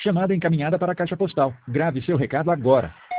Chamada encaminhada para a caixa postal. Grave seu recado agora.